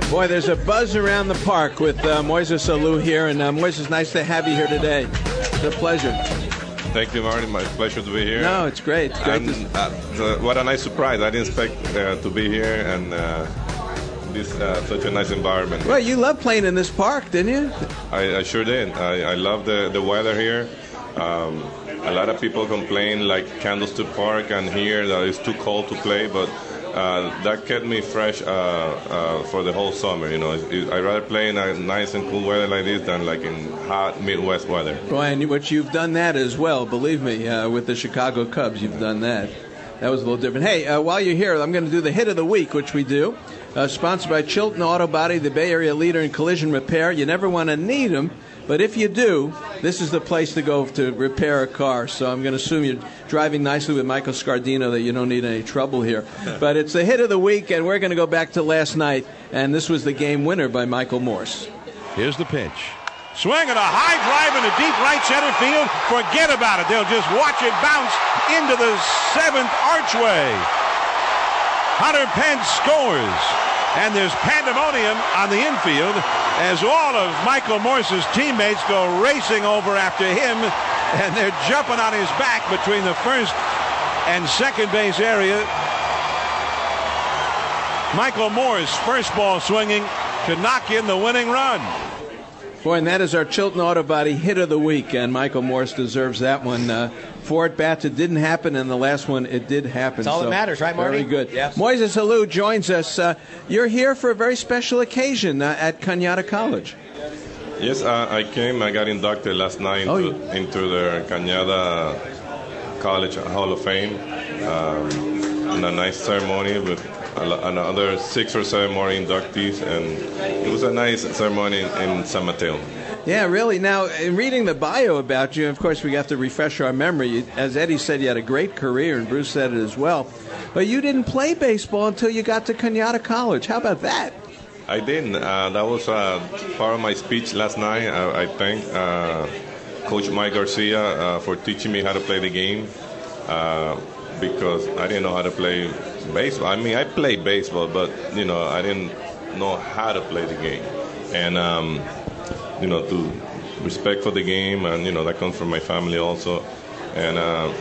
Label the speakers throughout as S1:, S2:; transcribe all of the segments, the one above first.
S1: Boy, there's a buzz around the park with Moises Alou here. And Moises, nice to have you here today. It's a pleasure.
S2: Thank you, Marty. My pleasure to be here.
S1: No, it's great. It's great.
S2: What a nice surprise. I didn't expect to be here and this such a nice environment.
S1: Well, you loved playing in this park, didn't you?
S2: I sure did. I love the weather here. A lot of people complain like Candlestick Park and here that it's too cold to play, but that kept me fresh for the whole summer. You know, I'd rather play in a nice and cool weather like this than like in hot Midwest weather.
S1: Well, and what you've done that as well, believe me, with the Chicago Cubs, you've done that. That was a little different. Hey, while you're here, I'm going to do the hit of the week, which we do. Sponsored by Chilton Auto Body, the Bay Area leader in collision repair. You never want to need them, but if you do, this is the place to go to repair a car. So I'm going to assume you're driving nicely with Michael Scardino, that you don't need any trouble here. But it's the hit of the week, and we're going to go back to last night, and this was the game winner by Michael Morse.
S3: Here's the pitch. Swing and a high drive into deep right center field. Forget about it. They'll just watch it bounce into the seventh archway. Hunter Pence scores. And there's pandemonium on the infield as all of Michael Morse's teammates go racing over after him, and they're jumping on his back between the first and second base area. Michael Morse, first ball swinging to knock in the winning run.
S1: Boy, and that is our Chilton Auto Body hit of the week, and Michael Morse deserves that one. 4 at-bats, it didn't happen, and the last one, it did happen.
S4: That's all that matters, right, Marty?
S1: Very good.
S4: Yes.
S1: Moises Alou joins us. You're here for a very special occasion at Cañada College.
S2: Yes, I came. I got inducted last night into the Cañada College Hall of Fame in a nice ceremony with another 6 or 7 more inductees, and it was a nice ceremony in San Mateo.
S1: Yeah, really. Now, in reading the bio about you, of course, we have to refresh our memory. As Eddie said, you had a great career, and Bruce said it as well. But you didn't play baseball until you got to Cañada College. How about that?
S2: I didn't. That was part of my speech last night. I thank Coach Mike Garcia for teaching me how to play the game because I didn't know how to play baseball. I mean, I played baseball, but, you know, I didn't know how to play the game. And, you know, to respect for the game, and, you know, that comes from my family also. And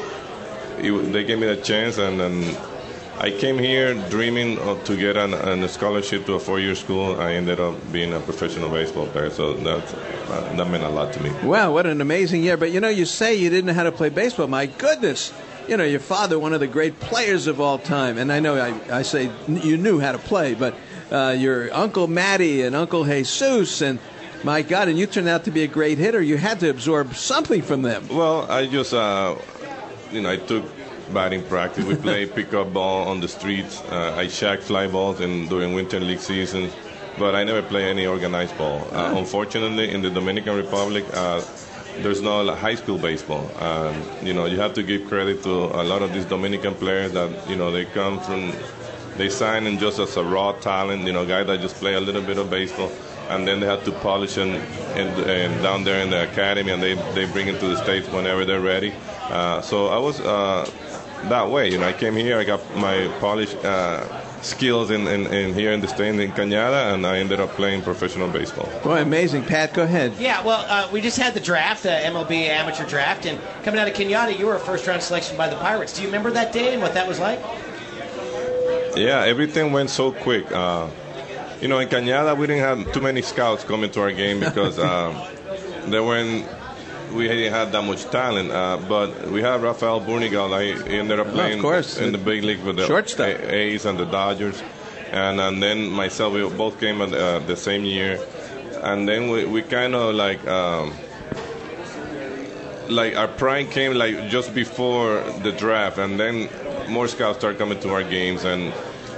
S2: they gave me the chance, and then I came here dreaming to get a scholarship to a 4-year school. I ended up being a professional baseball player, so that meant a lot to me.
S1: Wow, what an amazing year. But, you know, you say you didn't know how to play baseball. My goodness. You know, your father, one of the great players of all time. And I know I say you knew how to play, but your Uncle Matty and Uncle Jesus, and my God, and you turned out to be a great hitter. You had to absorb something from them.
S2: Well, I just, you know, I took batting practice. We played pickup ball on the streets. I shagged fly balls during winter league seasons, but I never played any organized ball. Unfortunately, in the Dominican Republic, there's no high school baseball. You know, you have to give credit to a lot of these Dominican players that, you know, they sign in just as a raw talent, you know, guys that just play a little bit of baseball, and then they have to polish and down there in the academy, and they bring it to the States whenever they're ready. So I was that way. You know, I came here, I got my polished skills in here in the state in Cañada, and I ended up playing professional baseball.
S1: Boy, amazing. Pat, go ahead.
S4: Yeah, well, we just had the draft, MLB amateur draft, and coming out of Cañada, you were a first-round selection by the Pirates. Do you remember that day and what that was like?
S2: Yeah, everything went so quick. You know, in Cañada, we didn't have too many scouts coming to our game because we didn't have that much talent. But we had Rafael Bunigal. He ended up playing in the big league with the
S1: shortstop.
S2: A's and the Dodgers. And then myself, we both came at the same year. And then we kind of like our prime came like just before the draft. And then more scouts started coming to our games. And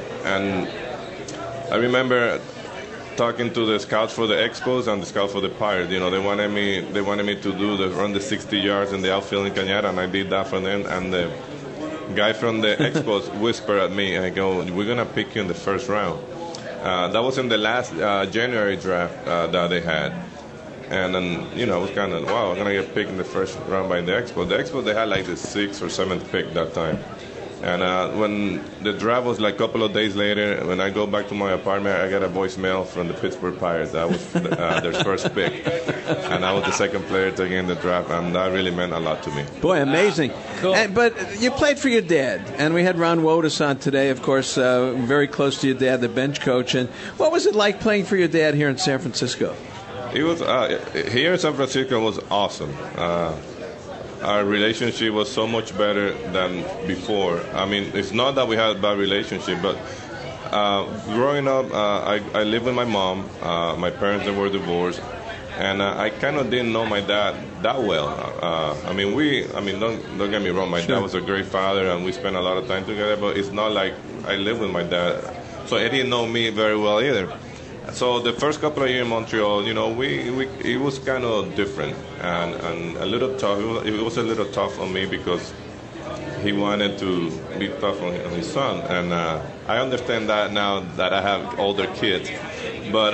S2: I remember talking to the scouts for the Expos and the scouts for the Pirates. You know, they wanted me to run the 60 yards in the outfield in Cañada, and I did that for them. And the guy from the Expos whispered at me, and I go, "We're gonna pick you in the first round." That was in the last January draft that they had, and then, you know, I was kind of, wow, I'm gonna get picked in the first round by the Expos. The Expos, they had like the 6th or 7th pick that time. And when the draft was like a couple of days later, when I go back to my apartment, I got a voicemail from the Pittsburgh Pirates. That was their first pick. And I was the second player to get in the draft, and that really meant a lot to me.
S1: Boy, amazing.
S4: Cool.
S1: But you played for your dad, and we had Ron Wotus on today, of course, very close to your dad, the bench coach. And what was it like playing for your dad here in San Francisco?
S2: It was here in San Francisco was awesome. Our relationship was so much better than before. I mean, it's not that we had a bad relationship, but growing up, I lived with my mom. My parents, they were divorced, and I kind of didn't know my dad that well. Don't get me wrong. My dad was a great father, and we spent a lot of time together. But it's not like I lived with my dad, so he didn't know me very well either. So the first couple of years in Montreal, it was kind of different and a little tough. It was a little tough on me because he wanted to be tough on his son, and I understand that now that I have older kids. But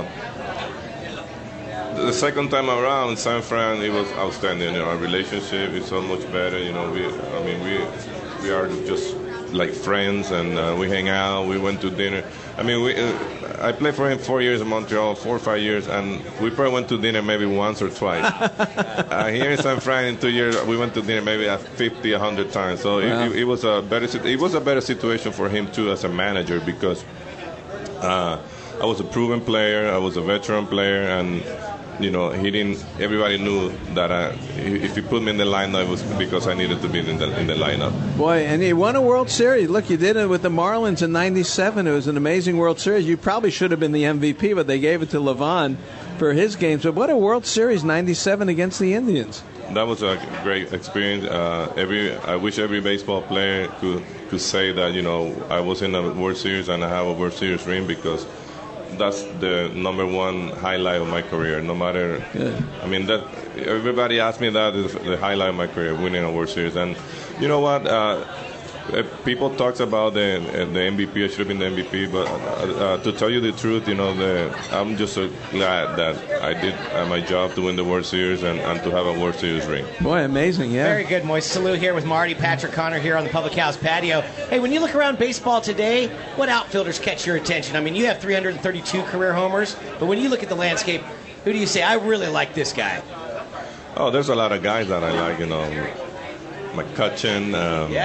S2: the second time around, San Fran, it was outstanding. Our relationship is so much better. We are just like friends, and we hang out. We went to dinner. I played for him 4 years in Montreal, 4 or 5 years, and we probably went to dinner maybe once or twice. Here in San Fran, in 2 years, we went to dinner maybe 50, 100 times. So
S1: wow.
S2: it was a better situation for him too as a manager because I was a proven player, I was a veteran player, and everybody knew that if he put me in the lineup, it was because I needed to be in the lineup.
S1: Boy, and you won a World Series. Look, you did it with the Marlins in '97. It was an amazing World Series. You probably should have been the MVP, but they gave it to Levon for his games. But what a World Series, '97 against the Indians.
S2: That was a great experience. I wish every baseball player could say that, I was in a World Series and I have a World Series ring, because that's the number one highlight of my career. No matter, that everybody asks me that is the highlight of my career, winning a World Series. And you know what? People talk about the MVP. I should have been the MVP, but to tell you the truth, I'm just so glad that I did my job to win the World Series and to have a World Series ring.
S1: Boy, amazing, yeah.
S4: Very good, Moise. Salute here with Marty, Patrick Connor here on the Public House patio. Hey, when you look around baseball today, what outfielders catch your attention? You have 332 career homers, but when you look at the landscape, who do you say, I really like this guy?
S2: Oh, there's a lot of guys that I like, McCutchen.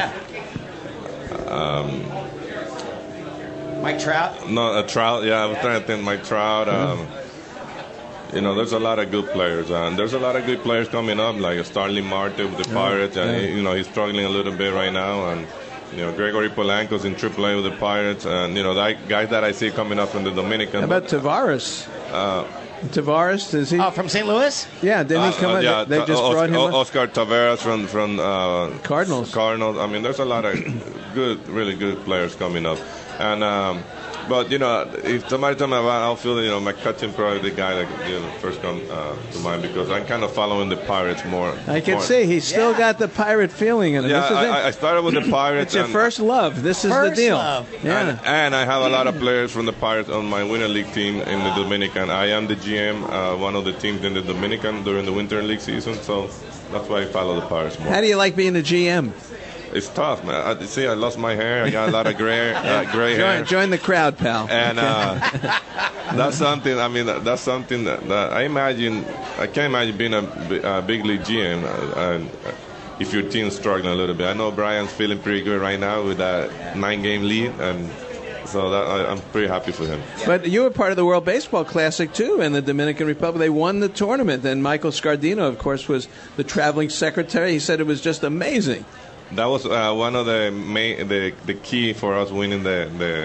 S4: Mike Trout?
S2: No, Trout, yeah, I was trying to think Mike Trout. There's a lot of good players. And there's a lot of good players coming up, like Starling Marte with the Pirates. And, he's struggling a little bit right now. And, Gregory Polanco's in AAA with the Pirates. And, guys that I see coming up from the Dominican.
S1: How about Tavares? Tavares, is he?
S4: Oh, from St. Louis?
S1: Yeah, didn't he come in?
S2: Yeah,
S1: they just brought him up?
S2: Oscar Tavares from
S1: Cardinals.
S2: There's a lot of really good players coming up. And but if somebody told me about outfield, McCutchen probably the guy that first come to mind, because I'm kind of following the Pirates more.
S1: I can see he's still got the Pirate feeling in him.
S2: Yeah, I started with the Pirates.
S1: It's your first love. This is the deal.
S4: Love.
S1: Yeah.
S2: And I have a lot of players from the Pirates on my Winter League team in the Dominican. I am the GM, one of the teams in the Dominican during the Winter League season, so that's why I follow the Pirates more.
S1: How do you like being the GM?
S2: It's tough, man. I lost my hair. I got a lot of gray hair.
S1: Join the crowd, pal.
S2: And that's something. That's something that I imagine. I can't imagine being a big league GM if your team's struggling a little bit. I know Brian's feeling pretty good right now with that 9-game lead, and so I'm pretty happy for him.
S1: But you were part of the World Baseball Classic too in the Dominican Republic. They won the tournament, and Michael Scardino, of course, was the traveling secretary. He said it was just amazing.
S2: That was one of the key for us winning the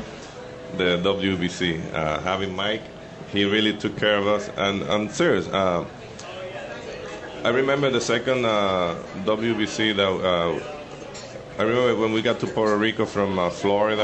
S2: WBC. Having Mike, he really took care of us. And I'm serious. I remember the second WBC that I remember when we got to Puerto Rico from Florida.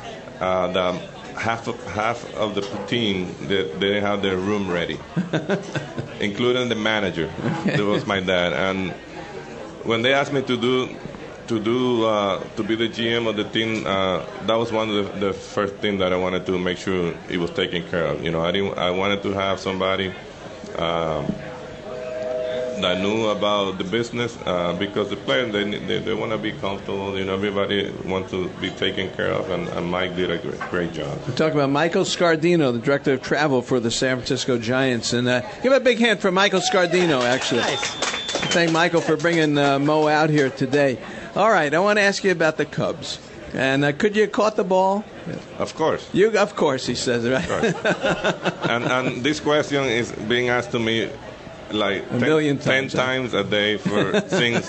S2: Half of the team they didn't have their room ready, including the manager. That was my dad. And when they asked me to be the GM of the team, that was one of the first things that I wanted to make sure it was taken care of. I wanted to have somebody that knew about the business, because the players, they want to be comfortable. Everybody wants to be taken care of, and Mike did a great job.
S1: We're talking about Michael Scardino, the director of travel for the San Francisco Giants. And give a big hand for Michael Scardino, actually.
S4: Nice.
S1: Thank Michael for bringing Mo out here today. All right, I want to ask you about the Cubs. And could you have caught the ball?
S2: Of course.
S1: Of course, he says, right?
S2: and this question is being asked to me like
S1: 10
S2: times a day since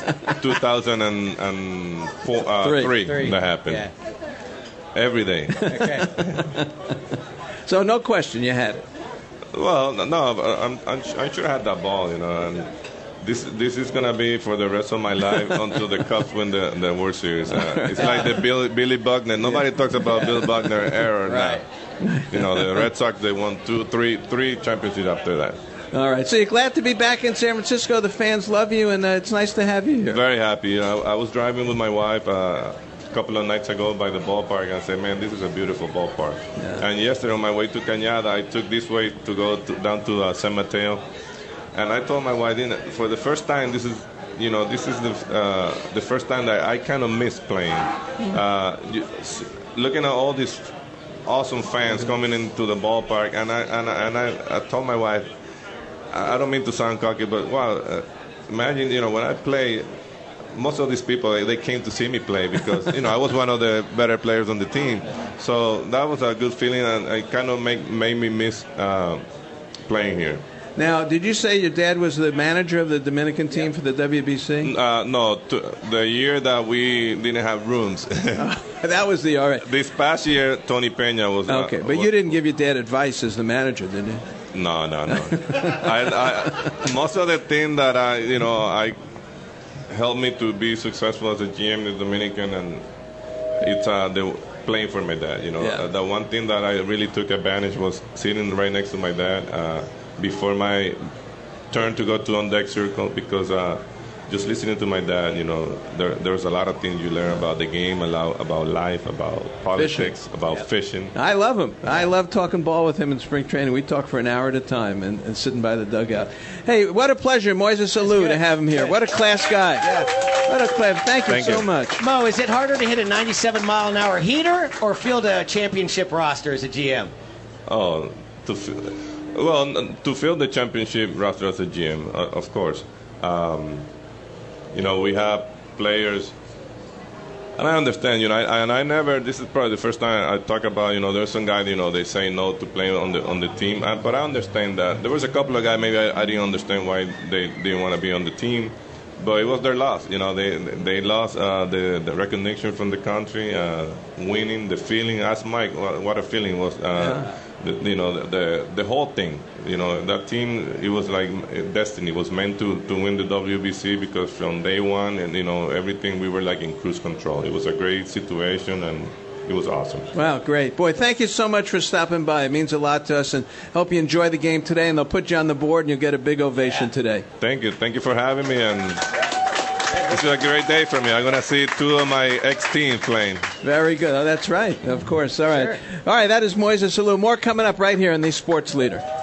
S2: 2003 that happened. Yeah. Every day.
S4: Okay.
S1: So no question, you had it.
S2: Well, no, I'm sure I had that ball, and this is gonna be for the rest of my life until the Cubs win the World Series. It's like the Billy Buckner. Nobody talks about Bill Buckner era now. The Red Sox, they won three championships after that.
S1: All right, so you're glad to be back in San Francisco. The fans love you, and it's nice to have you here.
S2: Very happy. I was driving with my wife a couple of nights ago by the ballpark, and I said, man, this is a beautiful ballpark. Yeah. And yesterday on my way to Cañada, I took this way to go down to San Mateo. And I told my wife, for the first time, this is the first time that I kind of miss playing. Looking at all these awesome fans coming into the ballpark, and I told my wife, I don't mean to sound cocky, but wow, imagine when I play, most of these people they came to see me play because I was one of the better players on the team. So that was a good feeling, and it kind of made me miss playing here.
S1: Now, did you say your dad was the manager of the Dominican team for the WBC?
S2: No, the year that we didn't have rooms.
S1: That was the all right.
S2: This past year, Tony Peña was.
S1: Okay, but you didn't give your dad advice as the manager, did you?
S2: No. Most of the things that I helped me to be successful as a GM in the Dominican, and it's the playing for my dad. The one thing that I really took advantage was sitting right next to my dad. Before my turn to go to on-deck circle, because just listening to my dad, there's a lot of things you learn about the game, about life, about politics, about fishing.
S1: I love him. I love talking ball with him in spring training. We talk for an hour at a time and sitting by the dugout. Hey, what a pleasure, Moises Alou, to have him here. What a class guy. Yes. What a class. Thank you so much.
S4: Mo, is it harder to hit a 97-mile-an-hour heater or field a championship roster as a GM?
S2: Oh, to fill the championship roster as a GM, of course. We have players, and I understand, this is probably the first time I talk about, there's some guys, they say no to playing on the team, but I understand that. There was a couple of guys, maybe I didn't understand why they didn't want to be on the team, but it was their loss. They lost the recognition from the country, winning, the feeling. Ask Mike what a feeling was. The whole thing, that team, it was like destiny. It was meant to win the WBC, because from day one, and everything, we were like in cruise control. It was a great situation, and it was awesome.
S1: Wow, great. Boy, thank you so much for stopping by. It means a lot to us, and hope you enjoy the game today, and they'll put you on the board, and you'll get a big ovation today.
S2: Thank you for having me, and this is a great day for me. I'm going to see two of my ex-teams playing.
S1: Very good. Oh, that's right. Of course. All right. Sure. All right, that is Moises Alou. More coming up right here on the Sports Leader.